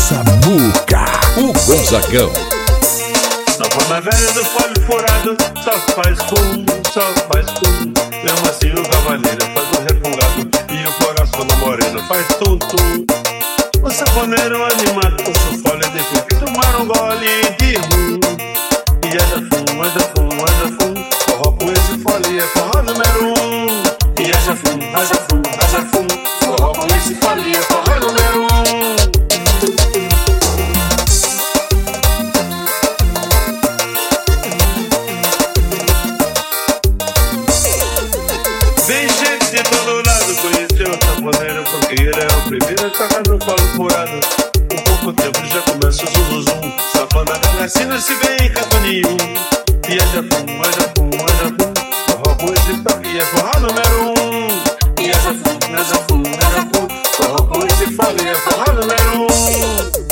Samuca, o Gonzagão. Na velha do folho furado, só faz fumo, só faz fumo. Mesmo assim o cavaleiro faz o refungado e o coração da morena faz tum-tum. O saponeiro animado com sua folha de fumo tomar um gole de rum. E haja fumo, haja fumo, haja fumo. Forró com esse folha é forró número 1. E haja fumo, haja fumo, haja fumo. Forró com esse folha é forró número 1. Vem gente de todo lado conhecer o saponeiro, porque ele é o primeiro a tocar no colo furado. Com pouco tempo já começa o zum-zum. Safanada na sina se vê em canto nenhum. E haja fumo, haja fumo, haja fumo. Forró com esse toque é forró número 1. E haja fumo, haja fumo, haja fumo. Forró com esse fole é forró número 1.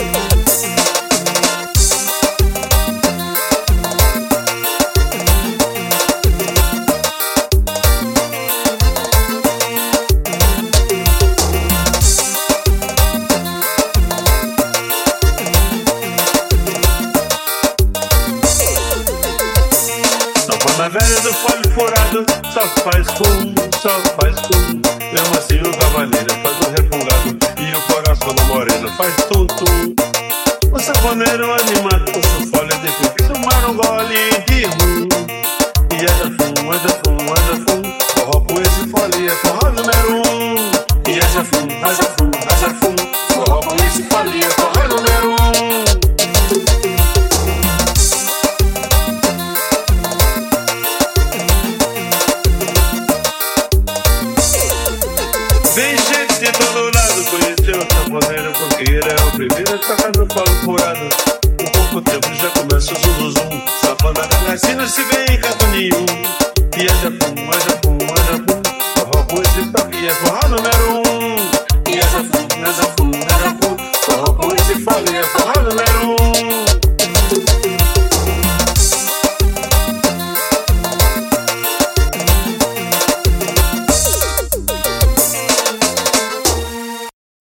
Na velha do folho furado, só faz fumo, só faz fumo. Mesmo assim o cavaleiro faz o refungado e o coração da morena faz tum-tum. O saponeiro animado com sua folha de fumo tomar um gole de rum. E haja fumo, haja fumo, haja fumo. Forró com esse folha é forró número 1. E haja fumo, haja fumo, haja fumo. Forró com esse folha é forró número 1. Vem gente de todo lado conhecer o saponeiro, porque ele é o primeiro a tocar no colo furado. Com pouco tempo já começa o zum-zum. Safanada na sina se vê em canto nenhum. E haja fumo, haja fumo, haja fumo. Forró com esse toque é forró número